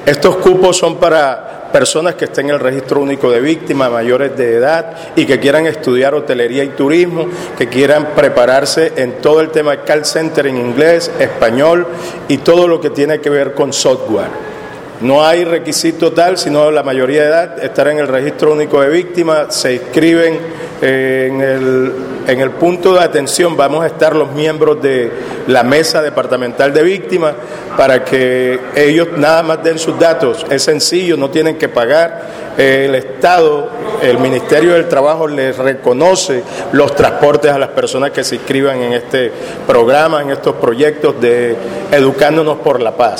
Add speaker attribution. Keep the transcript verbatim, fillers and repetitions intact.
Speaker 1: Estos cupos son para personas que estén en el registro único de víctimas, mayores de edad y que quieran estudiar hotelería y turismo, que quieran prepararse en todo el tema de call center en inglés, español y todo lo que tiene que ver con software. No hay requisito tal, sino la mayoría de edad, estar en el registro único de víctimas, se inscriben eh, en, el, en el punto de atención, vamos a estar los miembros de la mesa departamental de víctimas para que ellos nada más den sus datos, es sencillo, no tienen que pagar, eh, el Estado, el Ministerio del Trabajo les reconoce los transportes a las personas que se inscriban en este programa, en estos proyectos de Educándonos por la Paz.